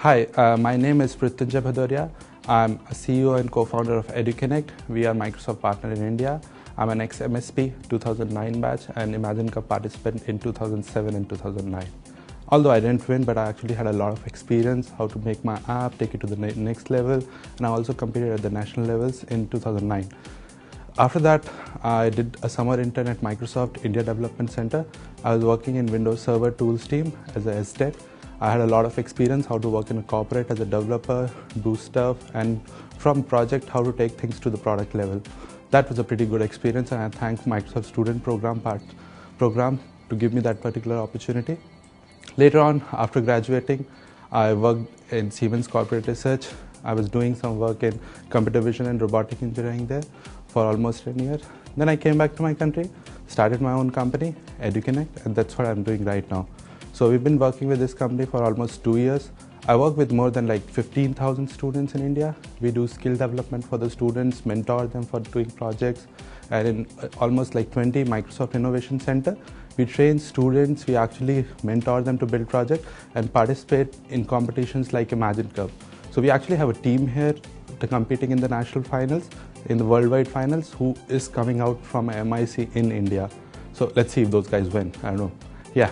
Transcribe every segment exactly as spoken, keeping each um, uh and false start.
Hi, uh, my name is Prithunjay Bhadoria. I'm a C E O and co-founder of EduConnect. We are Microsoft partner in India. I'm an ex-M S P two thousand nine batch and Imagine Cup participant in two thousand seven and two thousand nine. Although I didn't win, but I actually had a lot of experience how to make my app, take it to the ne next level, and I also competed at the national levels in two thousand nine. After that, I did a summer intern at Microsoft India Development Center. I was working in Windows Server Tools team as a S Tech. I had a lot of experience how to work in a corporate as a developer, do stuff, and from project how to take things to the product level. That was a pretty good experience, and I thank Microsoft Student Program part program to give me that particular opportunity. Later on, after graduating, I worked in Siemens Corporate Research. I was doing some work in computer vision and robotic engineering there for almost ten years. Then I came back to my country, started my own company, EduConnect, and that's what I'm doing right now. So we've been working with this company for almost two years. I work with more than like fifteen thousand students in India. We do skill development for the students, mentor them for doing projects, and in almost like twenty Microsoft Innovation Center, we train students, we actually mentor them to build projects and participate in competitions like Imagine Cup. So we actually have a team here to competing in the national finals, in the worldwide finals, who is coming out from M I C in India. So let's see if those guys win, I don't know. Yeah.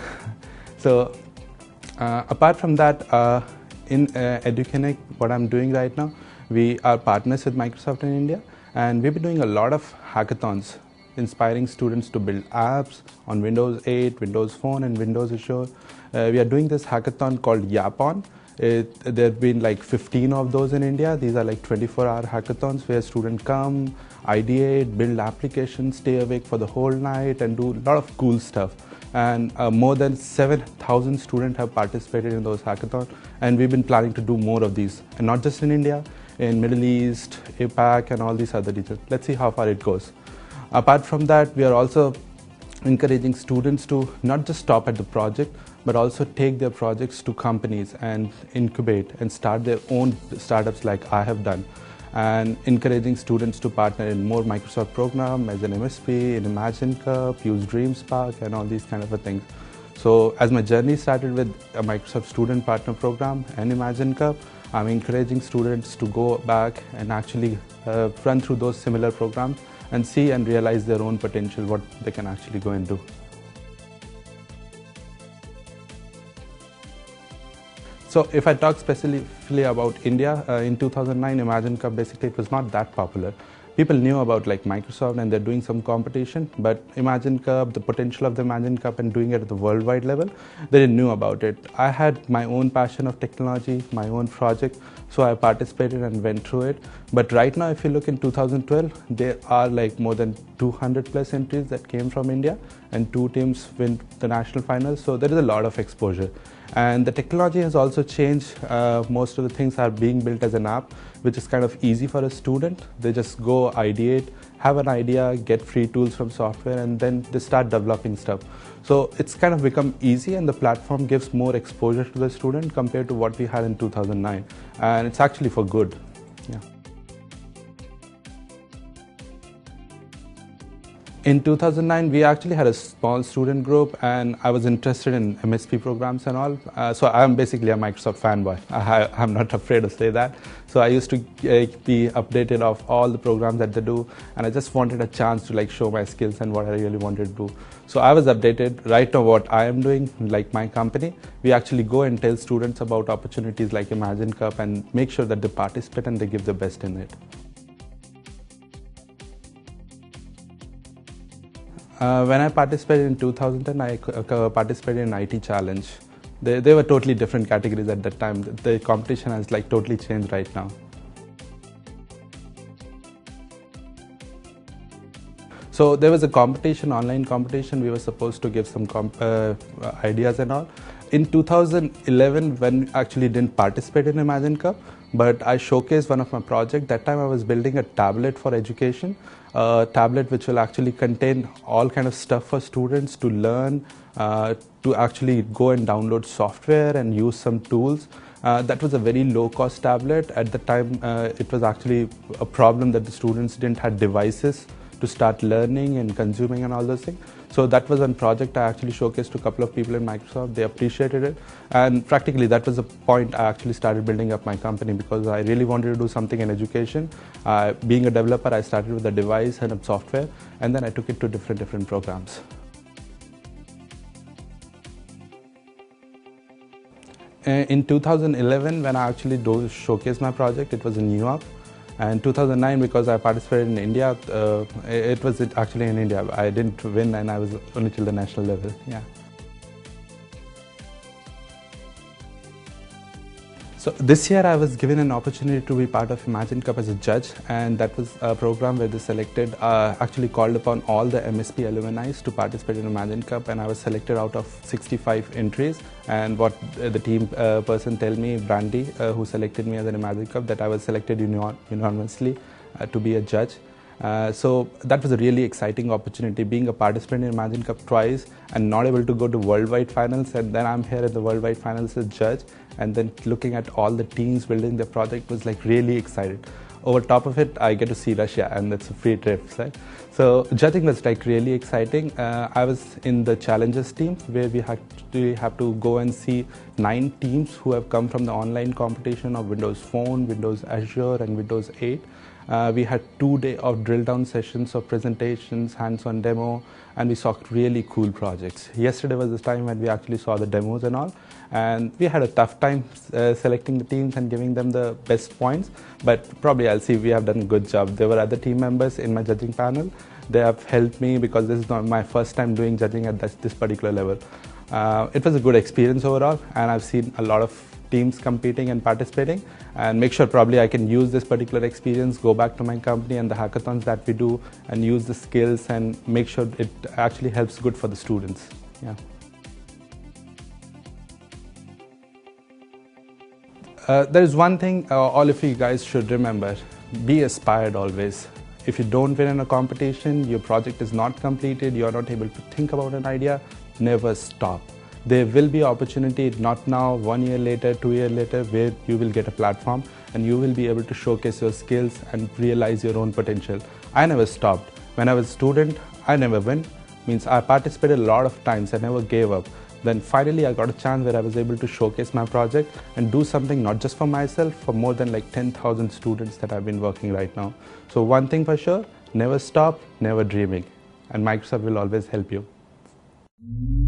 So uh, apart from that, uh, in uh, EduConnect, what I'm doing right now, we are partners with Microsoft in India, and we've been doing a lot of hackathons, inspiring students to build apps on Windows eight, Windows Phone, and Windows Azure. Uh, we are doing this hackathon called Yapon. It, there have been like fifteen of those in India. These are like twenty-four hour hackathons where students come, ideate, build applications, stay awake for the whole night, and do a lot of cool stuff. And uh, more than seven thousand students have participated in those hackathons, and we've been planning to do more of these, and not just in India, in Middle East, APAC, and all these other regions. Let's see how far it goes. Apart from that, we are also encouraging students to not just stop at the project, but also take their projects to companies and incubate and start their own startups like I have done, and encouraging students to partner in more Microsoft program as an M S P, in Imagine Cup, use DreamSpark, and all these kind of things. So as my journey started with a Microsoft Student Partner Program and Imagine Cup, I'm encouraging students to go back and actually uh, run through those similar programs and see and realize their own potential, what they can actually go and do. So if I talk specifically about India, uh, in two thousand nine, Imagine Cup, basically it was not that popular. People knew about like Microsoft and they're doing some competition, but Imagine Cup, the potential of the Imagine Cup and doing it at the worldwide level, they didn't know about it. I had my own passion of technology, my own project, so I participated and went through it. But right now, if you look in two thousand twelve, there are like more than two hundred plus entries that came from India, and two teams win the national finals, so there is a lot of exposure. And the technology has also changed. Uh, most of the things are being built as an app, which is kind of easy for a student. They just go ideate, have an idea, get free tools from software, and then they start developing stuff. So it's kind of become easy, and the platform gives more exposure to the student compared to what we had in two thousand nine. And it's actually for good. Yeah. In two thousand nine, we actually had a small student group, and I was interested in M S P programs and all. Uh, so I'm basically a Microsoft fanboy. I, I'm not afraid to say that. So I used to uh, be updated of all the programs that they do, and I just wanted a chance to like show my skills and what I really wanted to do. So I was updated. Right now, what I am doing, like my company, we actually go and tell students about opportunities like Imagine Cup and make sure that they participate and they give the best in it. Uh, when I participated in two thousand ten, I uh, participated in I T Challenge. They, they were totally different categories at that time. The, the competition has like totally changed right now. So there was a competition, online competition. We were supposed to give some comp uh, ideas and all. In two thousand eleven, when I actually didn't participate in Imagine Cup, but I showcased one of my projects. That time I was building a tablet for education, a tablet which will actually contain all kind of stuff for students to learn, uh, to actually go and download software and use some tools. Uh, that was a very low-cost tablet. At the time, uh, it was actually a problem that the students didn't have devices to start learning and consuming and all those things. So that was one project I actually showcased to a couple of people in Microsoft. They appreciated it, and practically that was the point I actually started building up my company, because I really wanted to do something in education. Uh, being a developer, I started with a device and a software, and then I took it to different different programs. In two thousand eleven, when I actually showcased my project, it was in New York. And two thousand nine, because I participated in India, uh, it was actually in India. I didn't win, and I was only till the national level. Yeah. So this year I was given an opportunity to be part of Imagine Cup as a judge, and that was a program where they selected, uh, actually called upon all the M S P alumni to participate in Imagine Cup, and I was selected out of sixty-five entries. And what the team uh, person told me, Brandy, uh, who selected me as an Imagine Cup, that I was selected unanimously uh, to be a judge. Uh, so that was a really exciting opportunity, being a participant in Imagine Cup twice and not able to go to worldwide finals, and then I'm here at the worldwide finals as judge, and then looking at all the teams building their project was like really excited. Over top of it, I get to see Russia, and that's a free trip, right? So judging was like really exciting. Uh, I was in the challenges team, where we had to have to go and see nine teams who have come from the online competition of Windows Phone, Windows Azure, and Windows eight. Uh, we had two days of drill down sessions of presentations, hands-on demo, and we saw really cool projects. Yesterday was the time when we actually saw the demos and all, and we had a tough time uh, selecting the teams and giving them the best points, but probably I'll see we have done a good job. There were other team members in my judging panel. They have helped me, because this is not my first time doing judging at this, this particular level. Uh, it was a good experience overall, and I've seen a lot of teams competing and participating, and make sure probably I can use this particular experience, go back to my company and the hackathons that we do, and use the skills and make sure it actually helps good for the students. Yeah. Uh, there is one thing uh, all of you guys should remember: be inspired always. If you don't win in a competition, your project is not completed, you're not able to think about an idea, never stop. There will be opportunity, not now, one year later, two years later, where you will get a platform and you will be able to showcase your skills and realize your own potential. I never stopped. When I was a student, I never win. Means I participated a lot of times, I never gave up. Then finally I got a chance where I was able to showcase my project and do something not just for myself, for more than like ten thousand students that I've been working right now. So one thing for sure, never stop, never dreaming. And Microsoft will always help you.